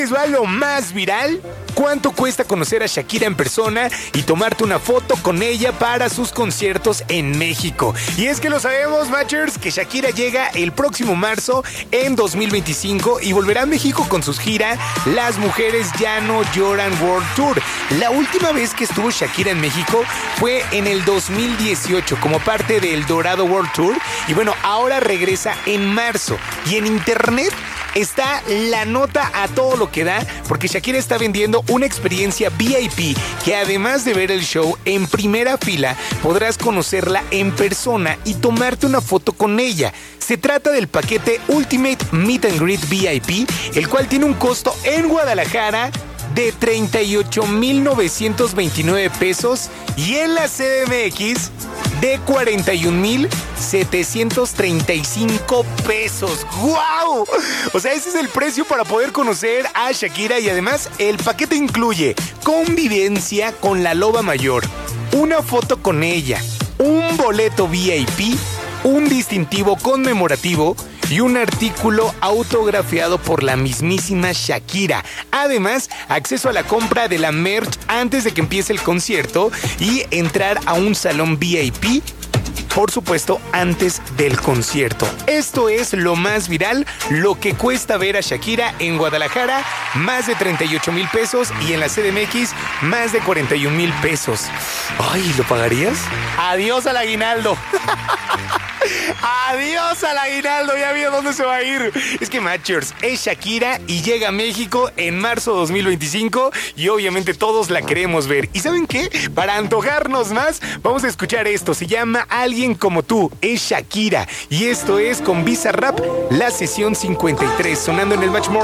¿Les va lo más viral? ¿Cuánto cuesta conocer a Shakira en persona y tomarte una foto con ella para sus conciertos en México? Y es que lo sabemos, Matchers, que Shakira llega el próximo marzo en 2025 y volverá a México con sus giras Las Mujeres Ya No Lloran World Tour. La última vez que estuvo Shakira en México fue en el 2018 como parte del Dorado World Tour. Y bueno, ahora regresa en marzo. Y en internet está la nota a todo lo que da, porque Shakira está vendiendo una experiencia VIP que, además de ver el show en primera fila, podrás conocerla en persona y tomarte una foto con ella. Se trata del paquete Ultimate Meet and Greet VIP, el cual tiene un costo en Guadalajara de 38,929 pesos y en la CDMX de 41,735 pesos. ¡Guau! O sea, ese es el precio para poder conocer a Shakira, y además el paquete incluye convivencia con la loba mayor, una foto con ella, un boleto VIP, un distintivo conmemorativo y un artículo autografiado por la mismísima Shakira. Además, acceso a la compra de la merch antes de que empiece el concierto y entrar a un salón VIP, por supuesto, antes del concierto. Esto es lo más viral, lo que cuesta ver a Shakira en Guadalajara, más de 38,000 pesos, y en la CDMX, más de 41,000 pesos. Ay, ¿lo pagarías? Adiós al aguinaldo. Adiós al aguinaldo, ya vi a dónde se va a ir. Es que Matchers, es Shakira y llega a México en marzo de 2025 y obviamente todos la queremos ver. ¿Y saben qué? Para antojarnos más, vamos a escuchar esto. Se llama Alguien Como Tú, es Shakira, y esto es con Bizarrap, la sesión 53, sonando en el Match Morning.